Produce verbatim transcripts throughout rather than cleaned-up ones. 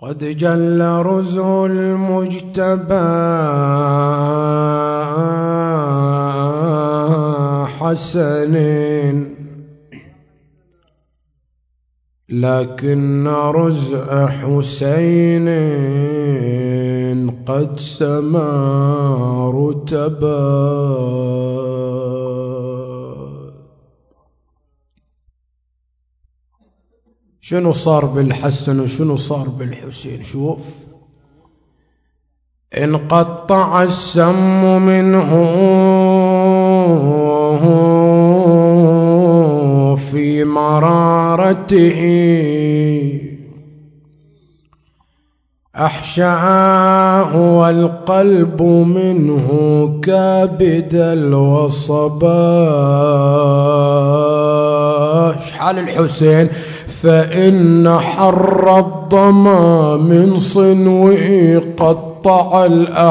قد جل رزق المجتبى حسن، لكن رزق حسين قد سما رتبا. شنو صار بالحسن وشنو صار بالحسين؟ شوف، انقطع السم منه في مرارته، أحشاه والقلب منه كابد الوصبا. شحال الحسين؟ فإن حر الظما من صنوه قطع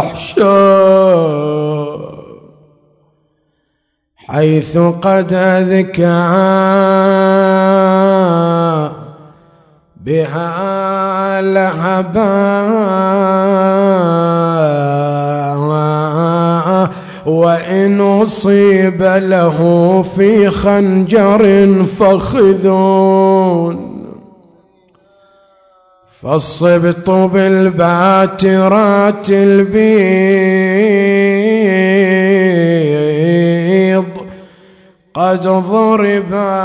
الأحشاء، حيث قد أذكى بها لهبا، وإن أصيب له في خنجر فخذون، فالصبط بالباترات البيض قد ضربا،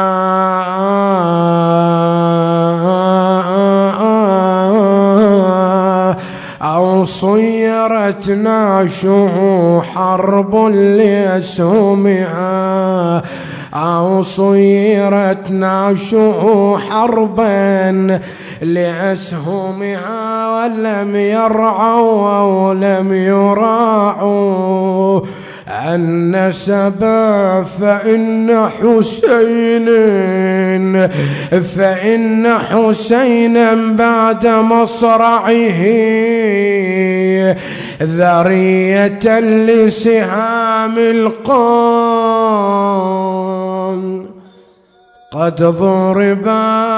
أو صيرت نعشه حرب لأسهمها، أو صيرت نعشه حربا لأسهمها، ولم يرعوا ولم يراعوا النسب. فإن حسين فإن حسينا بعد مصرعه ذرية لسهام القوم قد ضربا.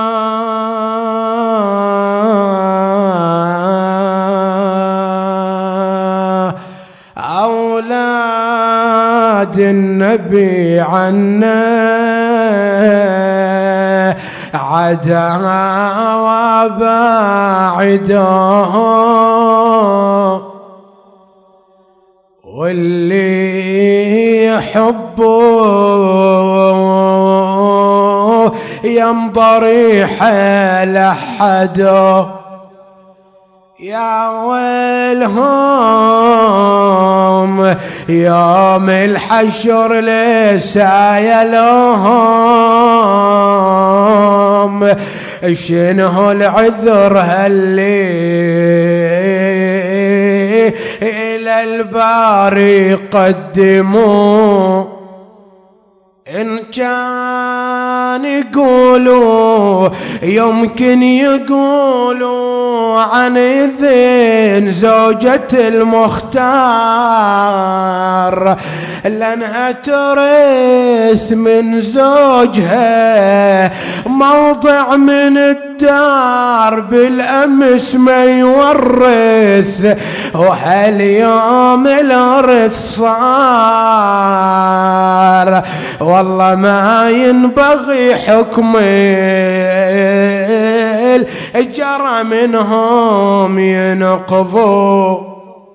أولاد النبي عنا عدا وباعدا، واللي يحبه يمضي حيل حدا. يا ويلهم يوم الحشر ليس يلهم، شنو العذر هاللي إلى الباري قدموا. إن كان يقولوا يمكن يقولوا عن إذن زوجة المختار، لأنها ترث من زوجها موضع من الدار، بالأمس ما يورث وهاليوم الأرث صار. والله ما ينبغي حكم الجرى منهم ينقضوا.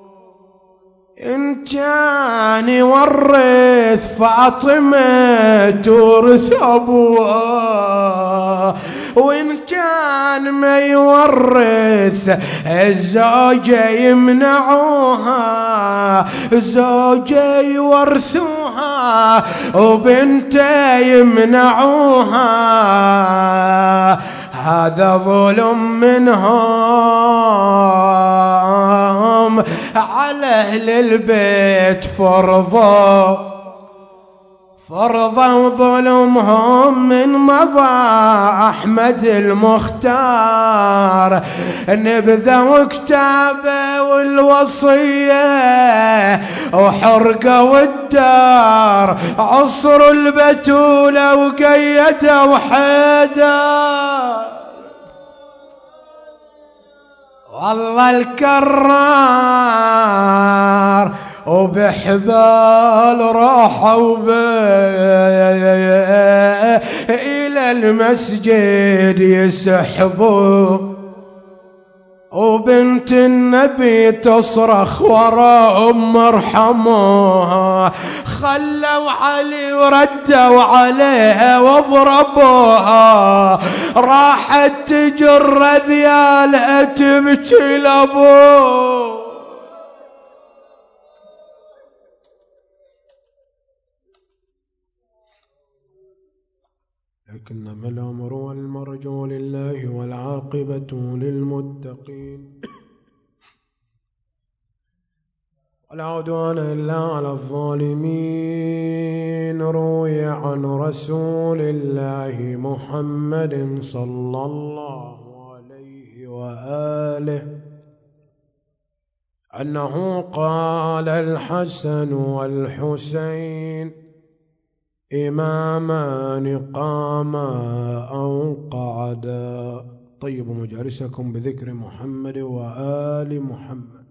إن كان يورث فاطمة تورث أبوها، وإن كان ما يورث الزوجة يمنعوها، الزوجة يورثوها وبنته يمنعوها. هذا ظلم منهم على أهل البيت فرضا، فرضا وظلمهم من مضى أحمد المختار. نبذوا كتابه والوصية وحرقوا الدار، عصروا البتولة وقيدوا حيدر. والله الكرار وبحبال راحوا إلى المسجد يسحبوا، وبنت النبي تصرخ وراهم ارحموها، خلوا علي وردوا عليها واضربوها، راحت تجر ذيالها تبكي لابوه. لكنما الأمر والمرجو لله والعاقبة للمتقين، ولا عدوان إلا على الظالمين. روي عن رسول الله محمد صلى الله عليه وآله أنه قال: الحسن والحسين إمامان قاما أو قعدا. طيبوا مجالسكم بذكر محمد وآل محمد.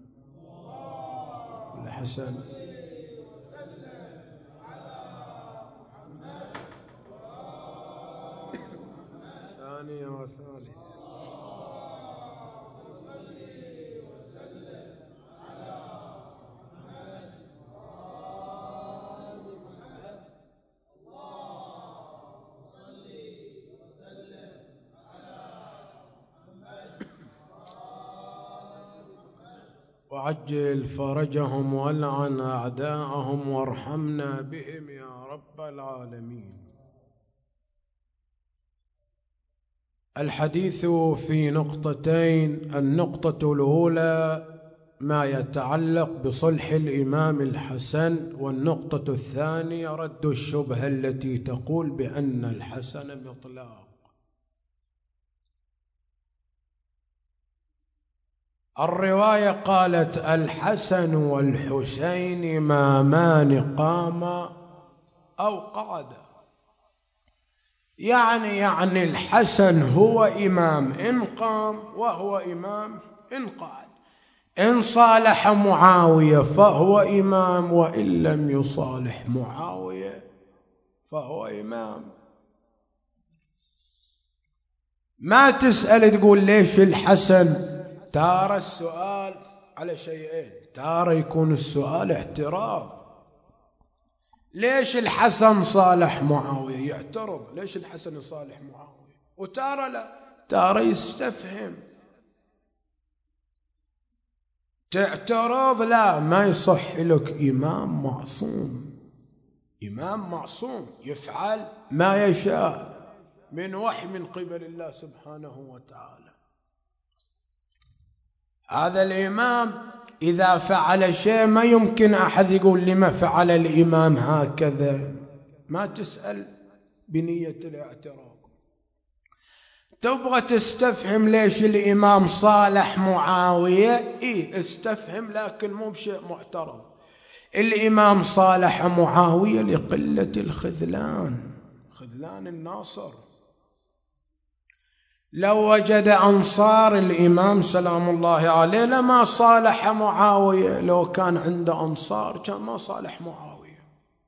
الحسن ثانية وثالثة. وعجل فرجهم والعن أعداءهم وارحمنا بهم يا رب العالمين. الحديث في نقطتين: النقطة الأولى ما يتعلق بصلح الإمام الحسن، والنقطة الثانية رد الشبهة التي تقول بأن الحسن مطلاق. الرواية قالت: الحسن والحسين إمامان قاما أو قعدا، يعني يعني الحسن هو إمام إن قام، وهو إمام إن قعد. إن صالح معاوية فهو إمام، وإن لم يصالح معاوية فهو إمام. ما تسأل تقول ليش الحسن. تارى السؤال على شيئين: تارى يكون السؤال اعتراض، ليش الحسن صالح معاوية، يعترض ليش الحسن يصالح معاوية. وتارى لا، تارى يستفهم. تعترض لا، ما يصح لك. إمام معصوم، إمام معصوم يفعل ما يشاء من وحي من قبل الله سبحانه وتعالى. هذا الإمام إذا فعل شيء ما يمكن أحد يقول لما فعل الإمام هكذا. ما تسأل بنية الاعتراض. تبغى تستفهم ليش الإمام صالح معاوية، إيه استفهم، لكن مو بشيء معترض. الإمام صالح معاوية لقلة الخذلان، خذلان الناصر. لو وجد أنصار الإمام سلام الله عليه لما صالح معاوية. لو كان عنده أنصار كان ما صالح معاوية.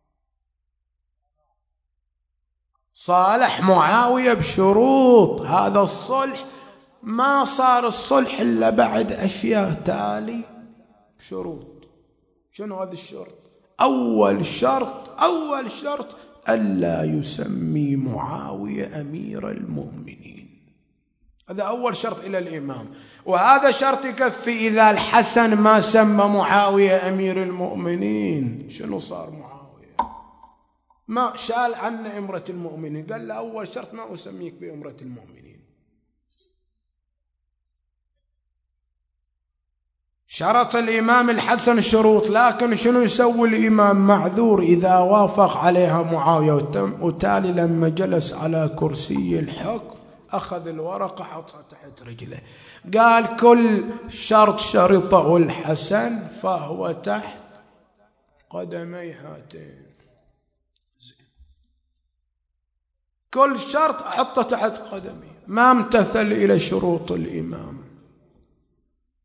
صالح معاوية بشروط. هذا الصلح ما صار الصلح إلا بعد أشياء تالي بشروط. شنو هذا الشرط؟ أول شرط أول شرط ألا يسمي معاوية أمير المؤمنين. هذا أول شرط إلى الإمام، وهذا شرط يكفي. إذا الحسن ما سمى معاوية أمير المؤمنين شنو صار معاوية؟ ما شال عنه إمرة المؤمنين، قال له أول شرط ما أسميك بإمرة المؤمنين. شرط الإمام الحسن شروط، لكن شنو يسوي الإمام؟ معذور إذا وافق عليها معاوية. وتالي لما جلس على كرسي الحكم أخذ الورقة حطها تحت رجله، قال: كل شرط شرطه الحسن فهو تحت قدمي هاتين. كل شرط أحطه تحت قدمي. ما امتثل إلى شروط الإمام.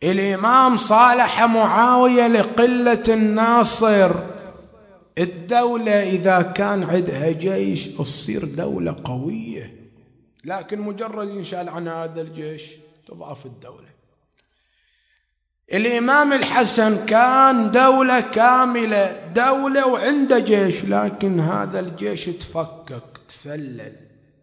الإمام صالح معاوية لقلة الناصر. الدولة إذا كان عندها جيش تصير دولة قوية، لكن مجرد ينشال عن هذا الجيش تضعف الدولة. الإمام الحسن كان دولة كاملة، دولة وعنده جيش، لكن هذا الجيش تفكك تفلل،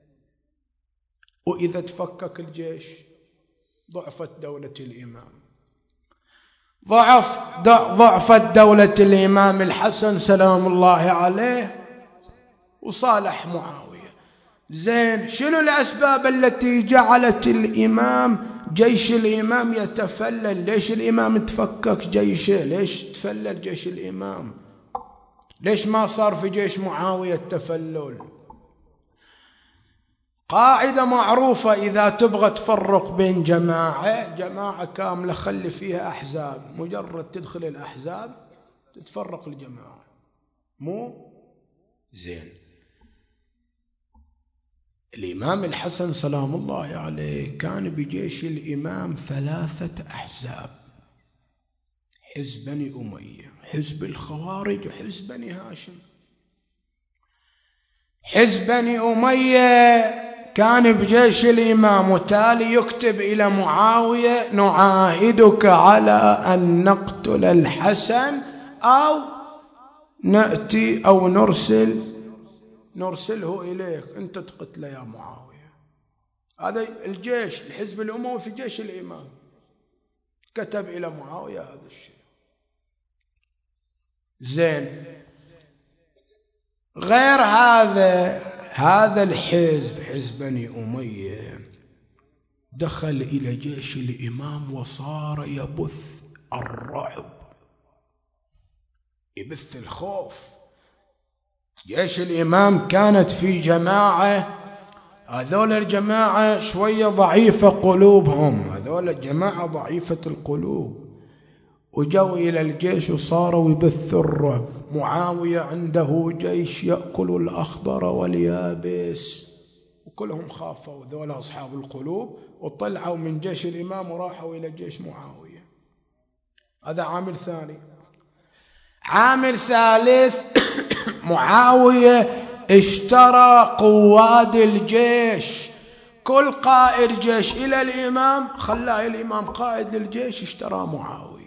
وإذا تفكك الجيش ضعفت دولة الإمام، ضعف ضعفت دولة الإمام الحسن سلام الله عليه وصالح معاوية. زين، شنو الأسباب التي جعلت الإمام جيش الإمام يتفلل؟ ليش الإمام تفكك جيشه؟ ليش تفلل جيش الإمام؟ ليش ما صار في جيش معاوية التفلل؟ قاعدة معروفة، إذا تبغى تفرق بين جماعة جماعة كاملة خلي فيها أحزاب، مجرد تدخل الأحزاب تتفرق الجماعة، مو زين. الإمام الحسن سلام الله عليه كان بجيش الإمام ثلاثة أحزاب: حزب بني أمية، حزب الخوارج، وحزب بني هاشم. حزب بني أمية كان بجيش الإمام، وتالي يكتب إلى معاوية: نعاهدك على أن نقتل الحسن أو نأتي أو نرسل نرسله إليك، أنت تقتله يا معاوية. هذا الجيش الحزب الأموي في جيش الإمام كتب إلى معاوية هذا الشيء. زين، غير هذا هذا الحزب حزب بني أمية دخل إلى جيش الإمام وصار يبث الرعب، يبث الخوف. جيش الإمام كانت في جماعة، هذول الجماعة شوية ضعيفة قلوبهم، هذول الجماعة ضعيفة القلوب، وجوا إلى الجيش وصاروا يبثوا الرعب. معاوية عنده جيش يأكل الأخضر واليابس، وكلهم خافوا ذول أصحاب القلوب، وطلعوا من جيش الإمام وراحوا إلى جيش معاوية. هذا عامل ثاني. عامل ثالث معاوية اشترى قواد الجيش، كل قائد جيش إلى الإمام خلاه الإمام قائد للجيش، اشترى معاوية.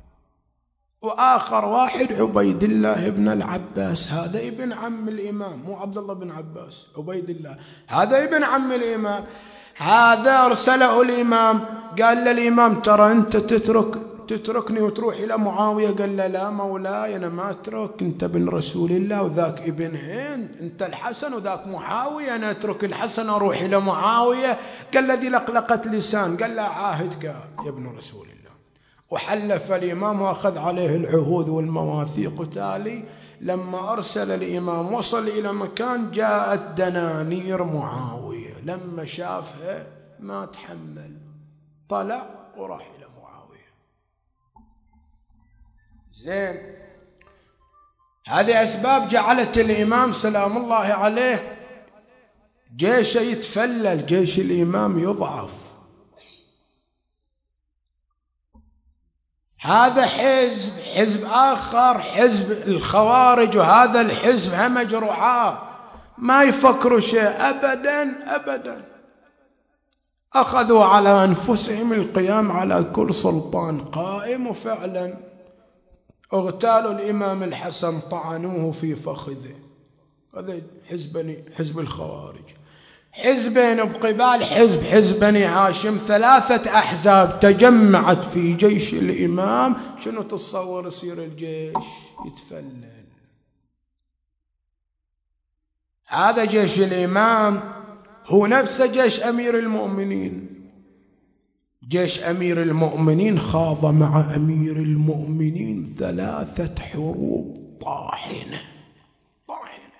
وآخر واحد عبيد الله بن العباس، هذا ابن عم الإمام، مو عبد الله بن عباس، عبيد الله هذا ابن عم الإمام. هذا أرسله الإمام، قال للإمام: ترى أنت تترك تتركني وتروح إلى معاوية؟ قال له: لا مولاي، أنا ما أترك، أنت ابن رسول الله وذاك ابن هند، أنت الحسن وذاك معاوية، أنا أترك الحسن وأروح إلى معاوية؟ قال: الذي لقلقت لسان. قال له: عاهدك يا ابن رسول الله. وحلف الإمام وأخذ عليه العهود والمواثيق. وتالي لما أرسل الإمام وصل إلى مكان، جاءت دنانير معاوية، لما شافها ما تحمل، طلع وراح إلى معاوية. زين، هذه أسباب جعلت الإمام سلام الله عليه جيشه يتفلل، جيش الإمام يضعف. هذا حزب حزب آخر حزب الخوارج، وهذا الحزب همج رعاة ما يفكروا شيء أبدا أبدا. أخذوا على أنفسهم القيام على كل سلطان قائم، وفعلا اغتالوا الإمام الحسن، طعنوه في فخذه. هذا حزب حزب الخوارج. حزبين بقبال حزب حزب بني هاشم، ثلاثة أحزاب تجمعت في جيش الإمام. شنو تتصور يصير الجيش؟ يتفلل. هذا جيش الإمام هو نفسه جيش أمير المؤمنين. جيش أمير المؤمنين خاض مع أمير المؤمنين ثلاثة حروب طاحنة طاحنة،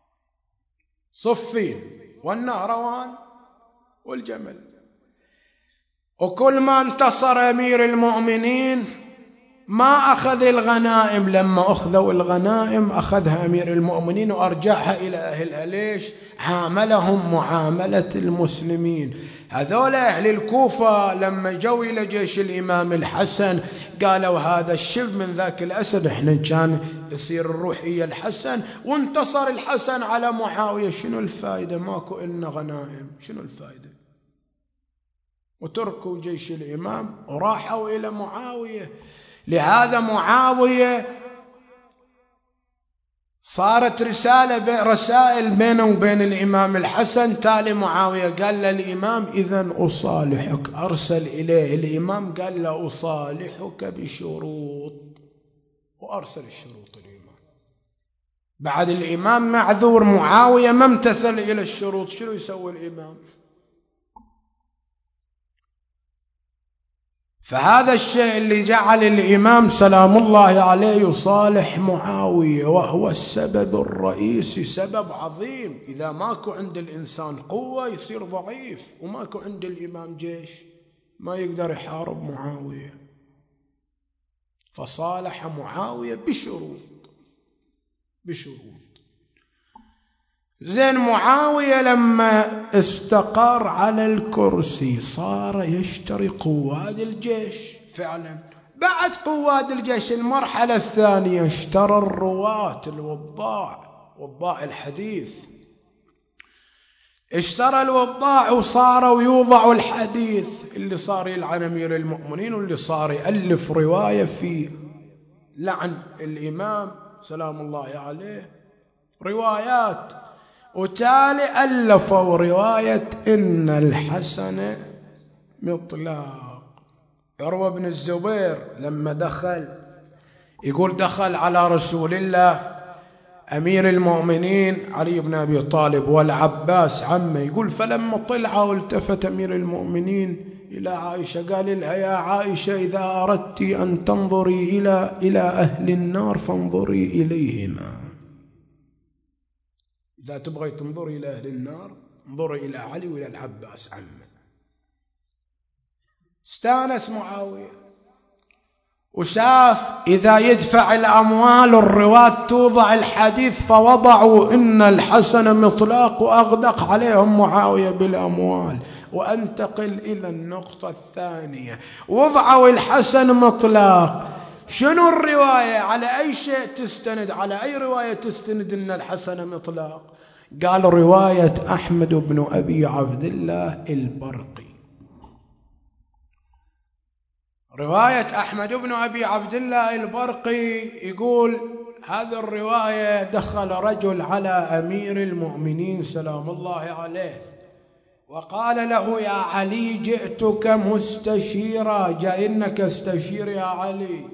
صفين والنهروان والجمل. وكل ما انتصر أمير المؤمنين ما أخذ الغنائم، لما أخذوا الغنائم أخذها أمير المؤمنين وأرجعها إلى أهلها. ليش؟ عاملهم معاملة المسلمين. هذول أهل الكوفة لما جو إلى جيش الإمام الحسن قالوا هذا الشب من ذاك الأسد، إحنا كان يصير الروح إيا الحسن وانتصر الحسن على معاوية، شنو الفائدة؟ ماكو إلنا غنائم، شنو الفائدة؟ وتركوا جيش الإمام وراحوا إلى معاوية. لهذا معاوية صارت رسالة رسائل بينه وبين الإمام الحسن. تالي معاوية قال للإمام إذن أصالحك، أرسل إليه الإمام قال له أصالحك بشروط، وأرسل الشروط الإمام. بعد الإمام معذور، معاوية ما امتثل إلى الشروط، شنو يسوي الإمام؟ فهذا الشيء اللي جعل الإمام سلام الله عليه يصالح معاوية، وهو السبب الرئيسي، سبب عظيم. إذا ماكو عند الإنسان قوة يصير ضعيف، وماكو عند الإمام جيش ما يقدر يحارب معاوية. فصالح معاوية بشروط بشروط زين. معاوية لما استقر على الكرسي صار يشتري قواد الجيش فعلا. بعد قواد الجيش المرحلة الثانية اشترى الرواة الوضاع، وضاع الحديث، اشترى الوضاع وصاروا يوضعوا الحديث، اللي صار يلعن أمير المؤمنين واللي صار يألف رواية في لعن الإمام سلام الله عليه، روايات. وتالي ألفوا رواية إن الحسن مطلاق. عروة بن الزبير لما دخل يقول دخل على رسول الله أمير المؤمنين علي بن أبي طالب والعباس عمه، يقول فلما طلع والتفت أمير المؤمنين إلى عائشة قال لها يا عائشة إذا أردت أن تنظري إلى إلى أهل النار فانظري إليهما، إذا تبغي تنظري إلى أهل النار انظري إلى علي وإلى العباس عمه. استانس معاوية وشاف إذا يدفع الأموال الرواة توضع الحديث، فوضعوا إن الحسن مطلاق وأغدق عليهم معاوية بالأموال. وأنتقل إلى النقطة الثانية، وضعوا الحسن مطلاق، شنو الرواية؟ على أي شيء تستند؟ على أي رواية تستند إن الحسن مطلاق؟ قال رواية أحمد بن أبي عبد الله البرقي. رواية أحمد بن أبي عبد الله البرقي يقول هذه الرواية دخل رجل على أمير المؤمنين سلام الله عليه وقال له يا علي جئتك مستشيرا، جاي إنك استشير يا علي.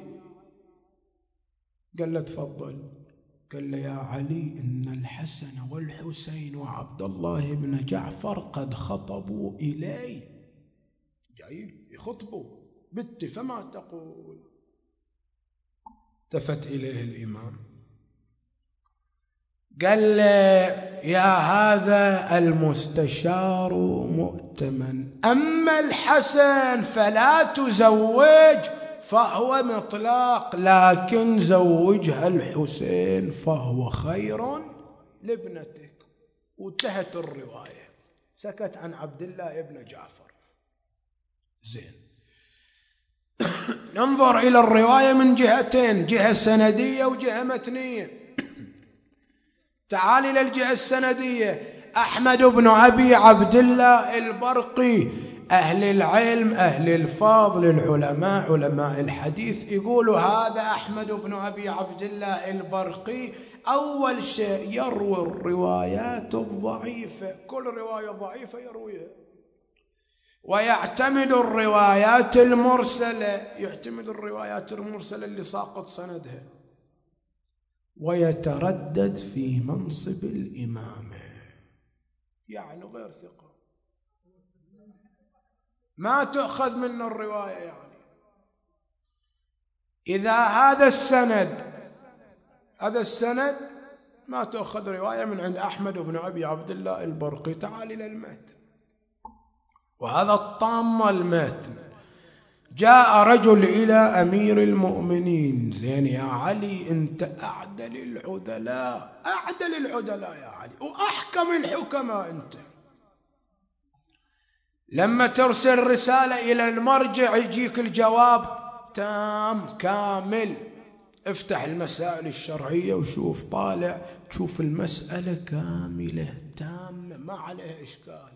قال له تفضل. قال له يا علي إن الحسن والحسين وعبد الله بن جعفر قد خطبوا إلي، جايين يخطبوا بت فما تقول؟ التفت إليه الإمام قال له يا هذا المستشار مؤتمن، أما الحسن فلا تزوج فهو مطلاق، لكن زوجها الحسين فهو خير لابنتك. وانتهت الرواية، سكت عن عبد الله ابن جعفر. زين، ننظر إلى الرواية من جهتين، جهة سندية وجهة متنية. تعال إلى الجهة السندية. أحمد بن أبي عبد الله البرقي، أهل العلم أهل الفضل العلماء علماء الحديث يقولوا هذا أحمد بن أبي عبد الله البرقي أول شيء يروي الروايات الضعيفة، كل رواية ضعيفة يرويها، ويعتمد الروايات المرسلة، يعتمد الروايات المرسلة اللي ساقط سندها، ويتردد في منصب الإمامة، يعني غير ثقة، ما تأخذ منه الرواية. يعني إذا هذا السند هذا السند ما تأخذ رواية من عند أحمد بن أبي عبد الله البرقي. تعال إلى المتن، وهذا الطامة المتن. جاء رجل إلى أمير المؤمنين: زين يا علي، أنت أعدل العدلاء، أعدل العدلاء يا علي، وأحكم الحكماء أنت. لما ترسل رسالة إلى المرجع يجيك الجواب تام كامل. افتح المسائل الشرعية وشوف، طالع تشوف المسألة كاملة تامة ما عليها إشكال.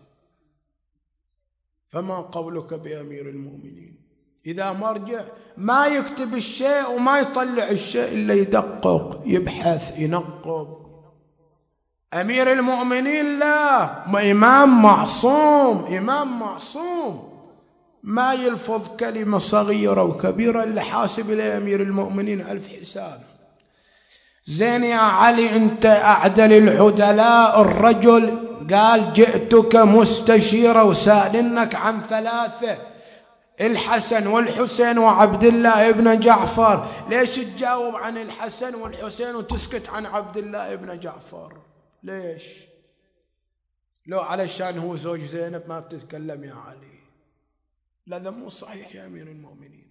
فما قولك بأمير المؤمنين؟ إذا مرجع ما يكتب الشيء وما يطلع الشيء إلا يدقق، يبحث، ينقب. أمير المؤمنين لا، إمام معصوم، إمام معصوم، ما يلفظ كلمة صغيرة وكبيرة اللي حاسب إلى أمير المؤمنين ألف حساب. زين يا علي، أنت أعدل العدلاء. الرجل قال: جئتك مستشيرا وسائلنك عن ثلاثة، الحسن والحسين وعبد الله ابن جعفر. ليش تجاوب عن الحسن والحسين وتسكت عن عبد الله ابن جعفر؟ ليش؟ لو علشان هو زوج زينب ما بتتكلم يا علي؟ لا، ده مو صحيح يا أمير المؤمنين.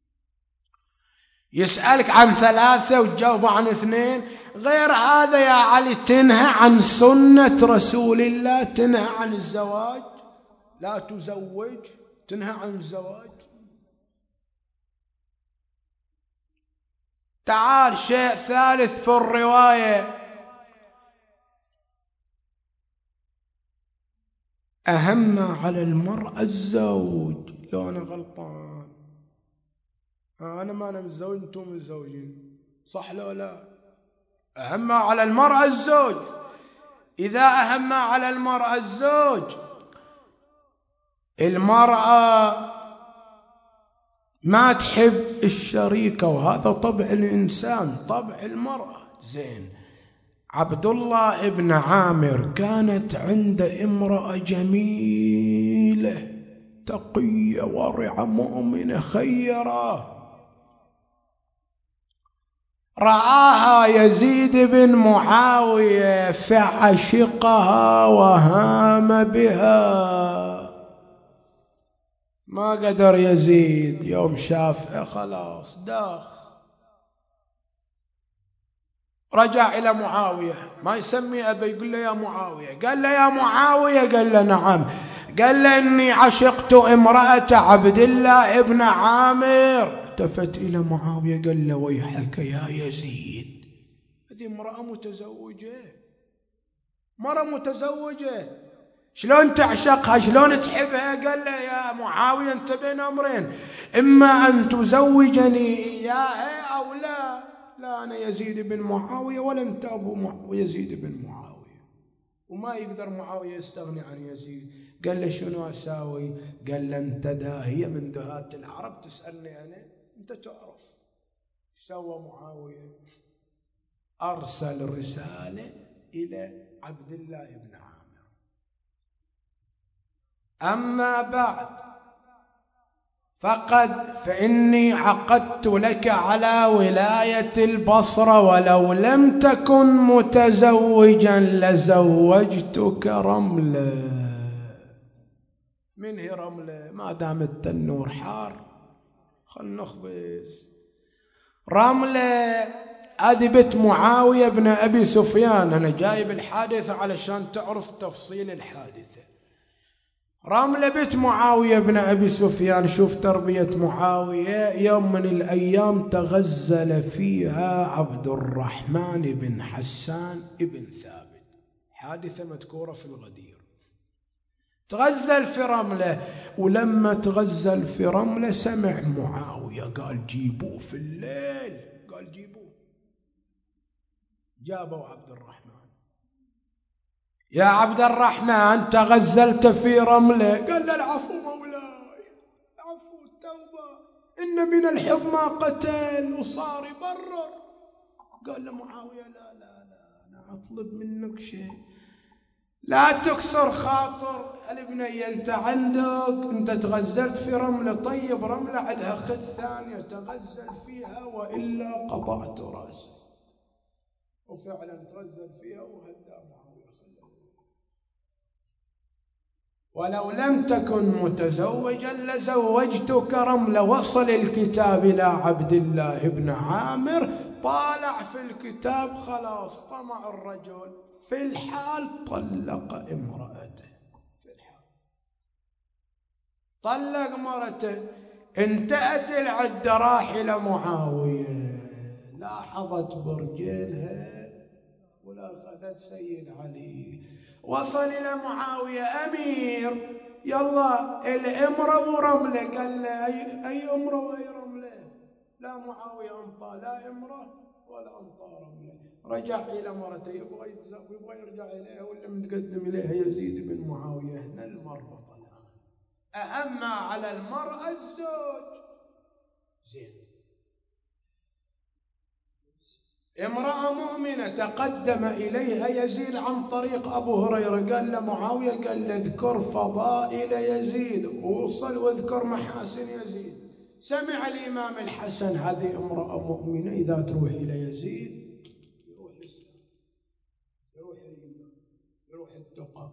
يسألك عن ثلاثة وتجاوب عن اثنين، غير هذا يا علي تنهى عن سنة رسول الله، تنهى عن الزواج، لا تزوج، تنهى عن الزواج. تعال شيء ثالث في الرواية: أهم على المرأة الزوج. لو أنا غلطان، أنا ما أنا متزوج، أنتم متزوجين، صح لو لا؟ أهم على المرأة الزوج. إذا أهم على المرأة الزوج، المرأة ما تحب الشريكة، وهذا طبع الإنسان، طبع المرأة. زين، عبد الله ابن عامر كانت عنده امرأة جميلة تقية ورعة مؤمنة خيرة، رآها يزيد بن معاوية فعشقها وهام بها. ما قدر يزيد، يوم شافها خلاص داخ. رجع إلى معاوية، ما يسمي أبي، يقول له: يا معاوية. قال له: يا معاوية؟ قال له: نعم. قال له: إني عشقت امرأة عبد الله ابن عامر. التفت إلى معاوية قال له: ويحك يا يزيد، هذه امرأة متزوجة، مرة متزوجة، شلون تعشقها، شلون تحبها؟ قال له: يا معاوية، أنت بين أمرين، إما أن تزوجني إياها أو لا. لا، أنا يزيد بن معاوية ولا أنت أبو يزيد بن معاوية، وما يقدر معاوية يستغني عن يزيد. قال له: شنو أساوي؟ قال له: أنت داهية من دهات العرب تسألني أنا؟ أنت تعرف. سوى معاوية؟ أرسل رسالة إلى عبد الله بن عامر: أما بعد، فقد فإني عقدت لك على ولاية البصرة، ولو لم تكن متزوجا لزوجتك رملة. من هي رملة؟ ما دام التنور حار خل نخبز. رملة هذه بنت معاوية بن أبي سفيان. أنا جايب الحادثة علشان تعرف تفصيل الحادثة. رملة بنت معاوية بن أبي سفيان. شوف تربية معاوية. يوم من الأيام تغزل فيها عبد الرحمن بن حسان ابن ثابت، حادثة مذكورة في الغدير. تغزل في رملة، ولما تغزل في رملة سمع معاوية قال: جيبوه في الليل. قال: جيبوه. جابوا عبد الرحمن. يا عبد الرحمن، تغزلت في رملة. قال له: العفو مولاي، العفو، التوبة، إن من الحب ما قتل وصار يبرر. قال له معاوية: لا لا لا، أنا أطلب منك شيء، لا تكسر خاطر البنية. أنت عندك، أنت تغزلت في رملة، طيب رملة عندها خد ثانية تغزل فيها، وإلا قطعت رأسه. وفعلا تغزل فيها وهدى معاوية. ولو لم تكن متزوجا لزوجتك رملة. وصل الكتاب إلى عبد الله بن عامر، طالع في الكتاب خلاص طمع الرجل في الحال، طلق امرأته في الحال، طلق مرته. انتهت العدة، راح إلى معاوية، لاحظت برجلها ولا أخذت سيد علي. وصل إلى معاوية، أمير يلا الإمرة ورملة. قال له أي, أي أمرة وأي رملة؟ لا معاوية أنطى لا إمرة ولا أنطى رملة. رجع إلى مرته، يبغى يبغى يرجع إليها ولا متقدم إليها يزيد بن معاوية. هنا المرة طلع أهم على المرأة الزوج. زين، امرأة مؤمنة تقدم إليها يزيد عن طريق أبو هريرة، قال له معاوية، قال له اذكر فضائل يزيد، ووصل واذكر محاسن يزيد. سمع الإمام الحسن هذه امرأة مؤمنة إذا تروح إلى يزيد يروح الإسلام، يروح الإيمان، يروح التقى.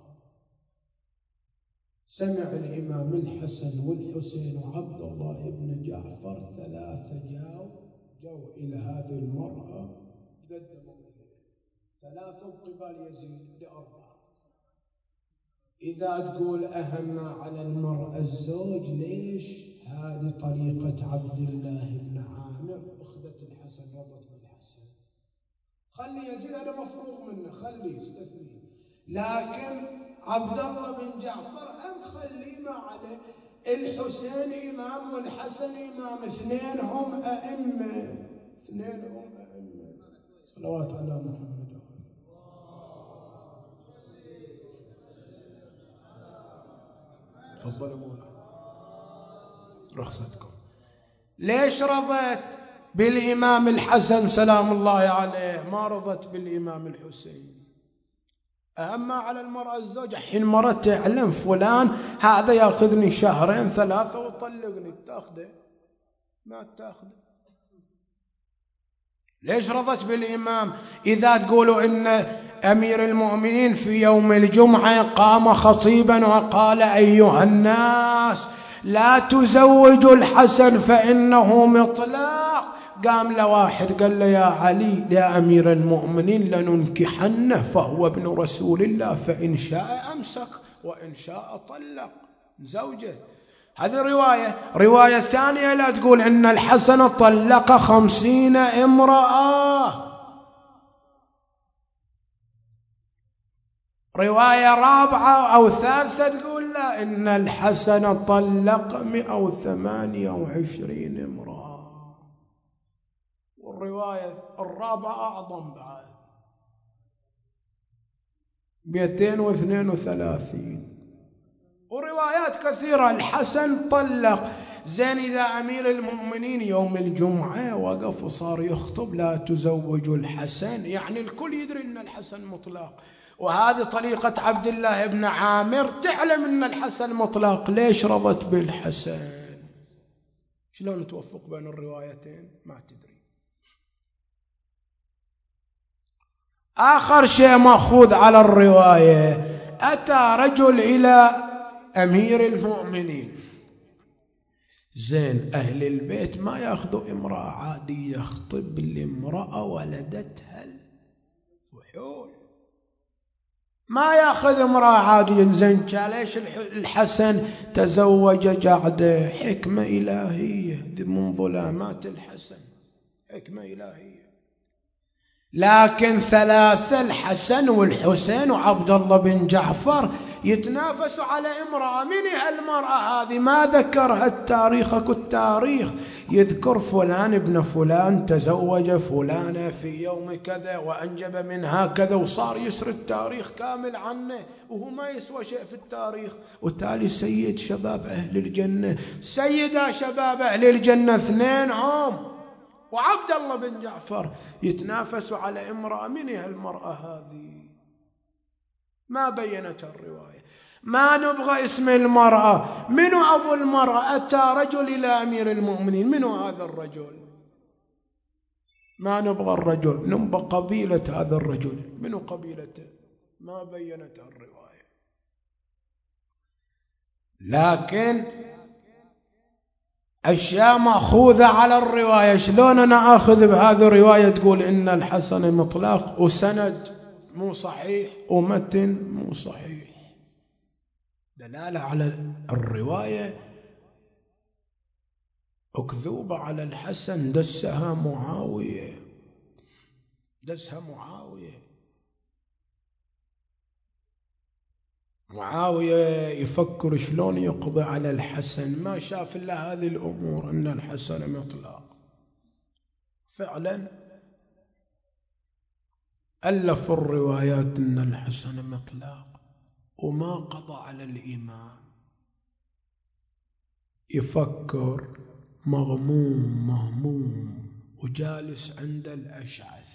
سمع الإمام الحسن والحسين وعبد الله بن جعفر ثلاثة جاوا جو إلى هذه المرأة، قدموا ثلاثة قبال يزيد لأربعة. إذا تقول أهم على المرأة الزوج، ليش؟ هذه طريقة عبد الله بن عامر. أخذت الحسن، رضت بالحسن، خلي يزيد هذا مفروغ منه، خلي استثني. لكن عبد الله بن جعفر أم خلي ما عليه. الحسين إمام والحسن إمام، اثنين هم أئمة، اثنين هم أئمة. صلوات على محمد. تفضلوا مولانا، رخصتكم. ليش رضت بالإمام الحسن سلام الله عليه، ما رضت بالإمام الحسين؟ أهم على المرأة الزوجة. حين مرة تعلم فلان هذا يأخذني شهرين ثلاثة وطلقني، تأخذه ما تأخذه. ليش رضت بالإمام؟ إذا تقولوا إن أمير المؤمنين في يوم الجمعة قام خطيبا وقال أيها الناس لا تزوجوا الحسن فإنه مطلاق، قام لواحد قال له يا علي يا أمير المؤمنين لننكحنه فهو ابن رسول الله، فإن شاء أمسك وإن شاء طلق زوجه. هذه رواية. رواية ثانية لا تقول إن الحسن طلق خمسين امرأة. رواية رابعة أو ثالثة تقول لا، إن الحسن طلق مئة وثمانية وعشرين امرأة. والرواية الرابعة أعظم بعد، مئتين واثنين وثلاثين. وروايات كثيرة الحسن طلق. زين، إذا أمير المؤمنين يوم الجمعة وقف وصار يخطب لا تزوجوا الحسن، يعني الكل يدري أن الحسن مطلق. وهذه طريقة عبد الله بن عامر، تعلم أن الحسن مطلق، ليش رضت بالحسن؟ شلون توفق بين الروايتين؟ ما تدري. آخر شيء مأخوذ على الرواية، أتى رجل إلى أمير المؤمنين. زين، أهل البيت ما يأخذوا امرأة عادية، يخطب الامرأة ولدتها الوحول، ما يأخذ امرأة عادية. زين، ليش الحسن تزوج جعده؟ حكمة إلهية من ظلامات الحسن، حكمة إلهية. لكن ثلاثة، الحسن والحسين وعبد الله بن جعفر، يتنافسوا على امرأة. من المرأة هذه؟ ما ذكرها التاريخ. التاريخ يذكر فلان ابن فلان تزوج فلانة في يوم كذا وأنجب منها كذا، وصار يسرد التاريخ كامل عنه وهو ما يسوى شيء في التاريخ. وتالي سيد شباب أهل الجنة، سيدا شباب أهل الجنة اثنين هم وعبد الله بن جعفر يتنافسوا على امرأة. من هي المرأة هذه؟ ما بينتها الرواية. ما نبغى اسم المرأة. منو أبو المرأة؟ أتى رجل إلى أمير المؤمنين. منو هذا الرجل؟ ما نبغى الرجل، نبغى قبيلة هذا الرجل. منو قبيلته؟ ما بينتها الرواية. لكن أشياء مأخوذة على الرواية. شلون أنا أخذ بهذه الرواية تقول إن الحسن مطلق وسند مو صحيح ومتن مو صحيح؟ دلالة على الرواية أكذوبة على الحسن، دسها معاوية، دسها معاوية. معاوية يفكر شلون يقضي على الحسن، ما شاف إلا هذه الأمور، أن الحسن مطلق. فعلا ألف الروايات أن الحسن مطلق وما قضى على الإمام. يفكر مغموم مهموم وجالس عند الأشعث،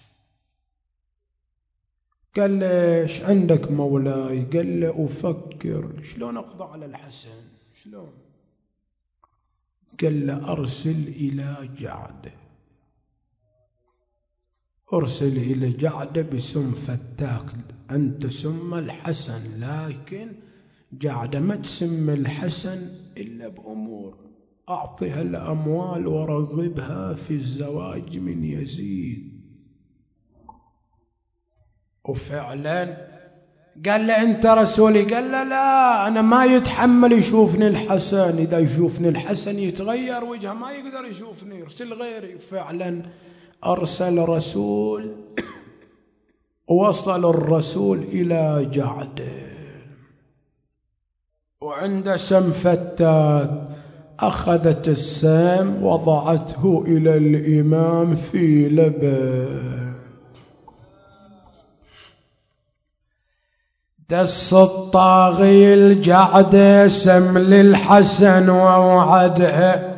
قال له ايش عندك مولاي؟ قال له أفكر شلون أقضى على الحسن. شلون؟ قال له أرسل إلى جعده، أرسل إلى جعده بسم فتاك، أنت سم الحسن، لكن جعده ما تسم الحسن إلا بأمور، أعطيها الأموال ورغبها في الزواج من يزيد. وفعلا قال له أنت رسولي؟ قال له لا، أنا ما يتحمل يشوفني الحسن، إذا يشوفني الحسن يتغير وجهه، ما يقدر يشوفني، ارسل غيري. فعلا أرسل رسول، وصل الرسول إلى جعده، وعند سم فتاك أخذت السام وضعته إلى الإمام في لبن. دس الطاغي الجعد سم للحسن ووعدها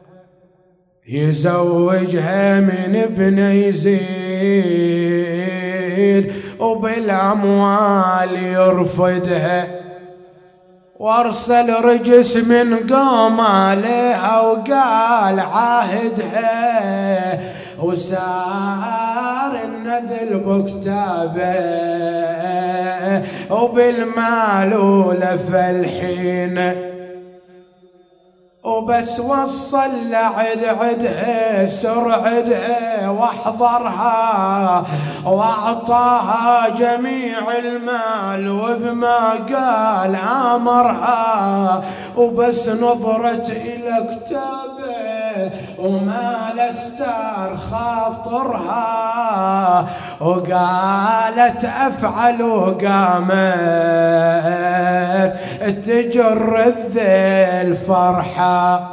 يزوجها من ابن يزيد وبالأموال يرفدها، وارسل رجس من قوم عليها وقال عاهدها، وسار النذل بكتابه وبالمال ولف الحين، وبس وصل لعد عدها سر عدها واحضرها واعطاها جميع المال وبما قال امرها، وبس نظرت الى كتابه وما لستار خاطرها، وقالت افعل، وقامت تجر الذيل فرحه،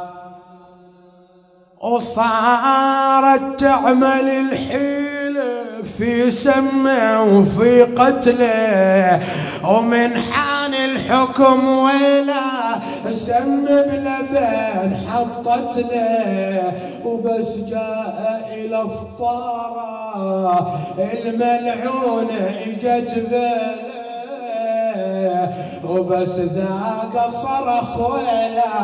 وصارت تعمل الحيلة في سمه وفي قتله، ومن حان الحكم ويلا سم بلبن حطت له، وبس جاء إلى فطاره الملعونة اجت بله، وبس ذاق صرخ ويلا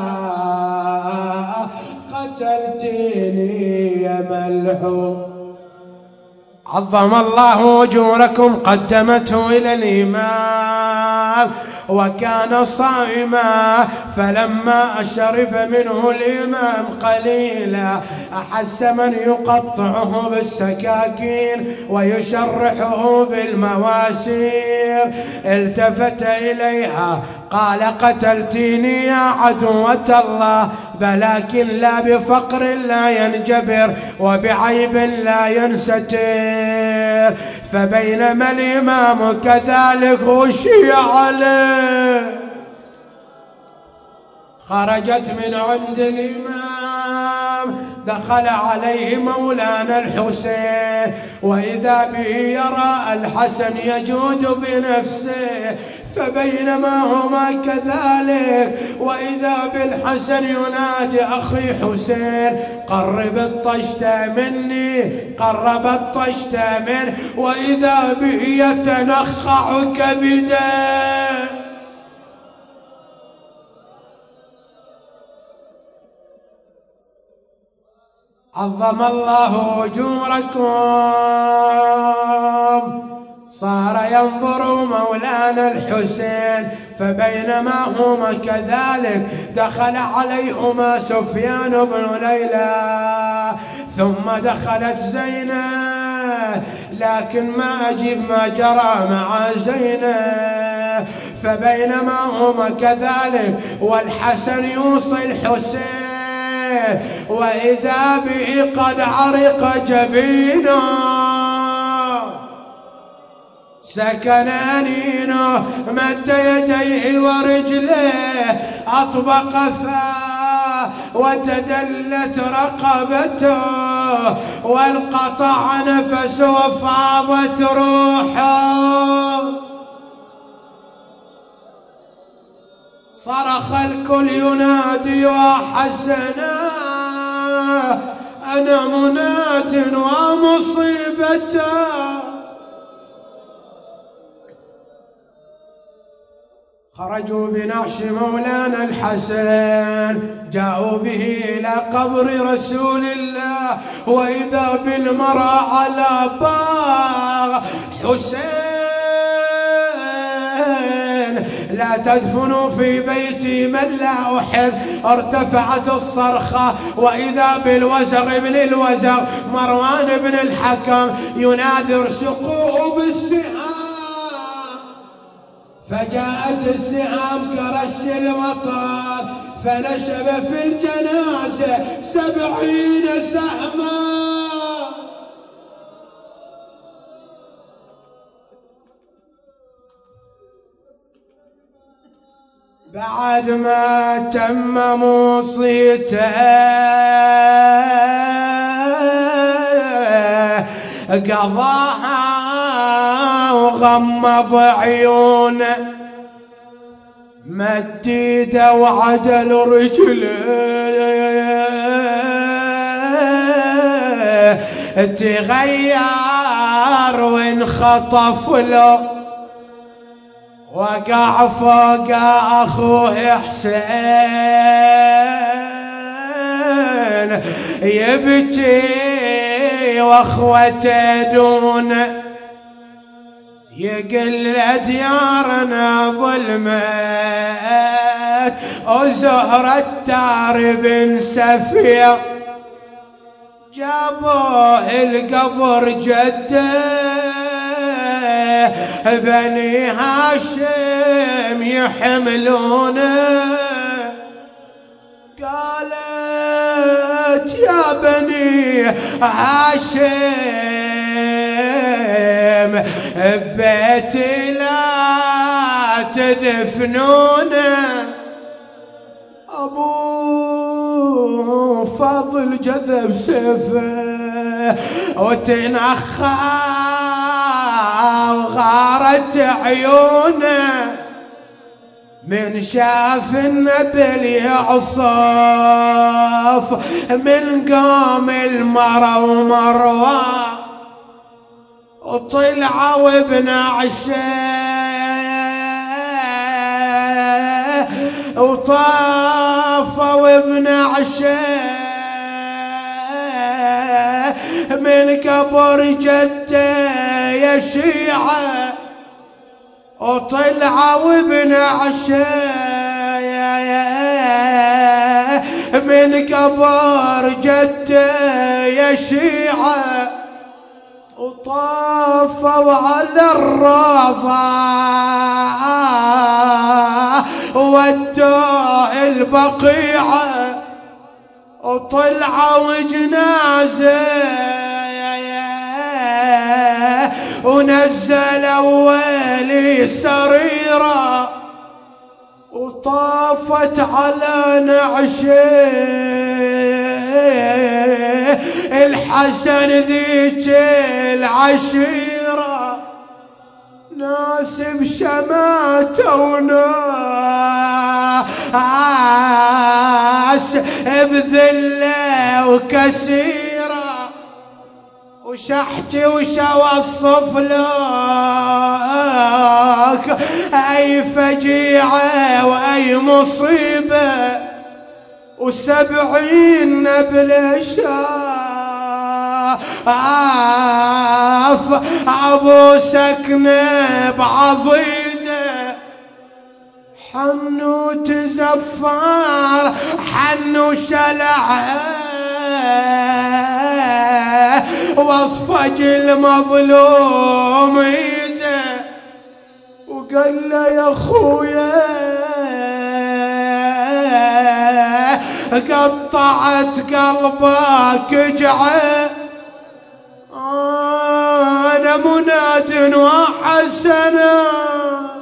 قتلتني يا ملعون. عظم الله أجوركم، قدمته إلى الإمام وكان صائما، فلما شرب منه الإمام قليلا أحس من يقطعه بالسكاكين ويشرحه بالمواسير، التفت إليها قال قتلتيني يا عدوة الله، ولكن لا بفقر لا ينجبر وبعيب لا ينستر. فبينما الإمام كذلك غشي عليه، خرجت من عند الإمام، دخل عليه مولانا الحسين، وإذا به يرى الحسن يجود بنفسه، فبينما هما كذلك وإذا بالحسن ينادي أخي حسين قرب الطشت مني، قرب الطشت منه، وإذا به يتنخع كبده. عظم الله أجوركم، صار ينظر مولانا الحسين فبينما هما كذلك دخل عليهما سفيان بن ليلى ثم دخلت زينب، لكن ما أجيب ما جرى مع زينب. فبينما هما كذلك والحسن يوصي الحسين وإذا به قد عرق جبينه سكن أنينه، مد يديه ورجليه أطبق فاه وتدلت رقبته وانقطع نفسه وفاضت روحه. صرخ الكل ينادي وحسنا أنا مناد ومصيبته. خرجوا بنعش مولانا الحسن جاءوا به إلى قبر رسول الله وإذا بالمرأة على باب حسين لا تدفنوا في بيتي من لا أحب. ارتفعت الصرخة وإذا بالوزغ بن الوزغ مروان بن الحكم يناذر شقوه بالسهام، فجاءت السهام كرش المطر فنشب في الجنازة سبعين سهما. بعد ما تم موصيته قضاها وغمض عيونه مد ايده وعدل رجله تغير وانخطف له وقع فوق اخوه حسين يبكي واخوته دونه يقل ديارنا ظلمت وزهرة الدار بن سفير جابوه القبر جده بني هاشم يحملونه. قالت يا بني هاشم ببيتي لا تدفنونه. أبوه فاضل جذب سيفه وتنخى وغارت عيونه من شاف النبل يعصف من قام المرى ومروى وطلعوا ابن عشاه وطافوا ابن عشاه من قبر جده يا شيعة وطلعوا ابن عشاه من قبر جده يا شيعة وطافوا على الروضة ودوا البقيعة وطلعوا جنازة ونزلوا ولي سريرة وطافت على نعشه الحسن ذيك العشيرة ناس بشماتة وناس بذلة وكسيرة وشحتي وش اوصف لك اي فجيعة واي مصيبة وسبعين نبل شاح ابو سكنه بعضيده حنو تزفر حنو شلعه واصفق المظلوم ايده وقال له يا خويا قطعت قلبك جعه انا مناد وحسنا